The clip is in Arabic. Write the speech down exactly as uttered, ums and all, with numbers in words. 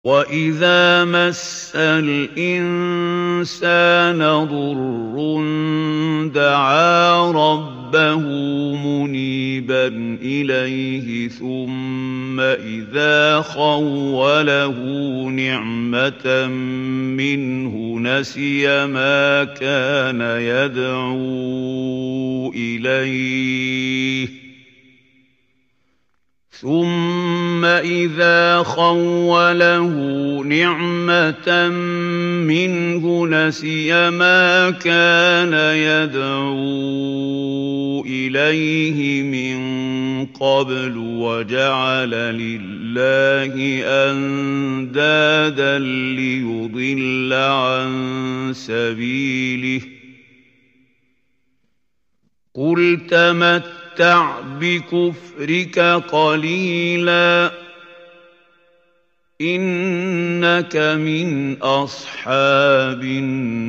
وَإِذَا مَسَّ الْإِنسَانَ ضُرٌّ دَعَا رَبَّهُ مُنِيبًا إِلَيْهِ ثُمَّ إِذَا خَوَّلَهُ نِعْمَةً مِّنْهُ نَسِيَ مَا كَانَ يَدْعُو إِلَيْهِ ثُمَّ إِذَا خَوَّلَهُ نِعْمَةً مِّنْهُ نَسِيَ مَا كَانَ يَدْعُو إِلَيْهِ مِن قَبْلُ وَجَعَلَ لِلَّهِ أَندَادًا لِّيُضِلَّ عَن سَبِيلِهِ ۗ قُلْ تَمَتَّعْ بِكُفْرِكَ قَلِيلًا إِنَّكَ مِنْ أَصْحَابِ النَّارِ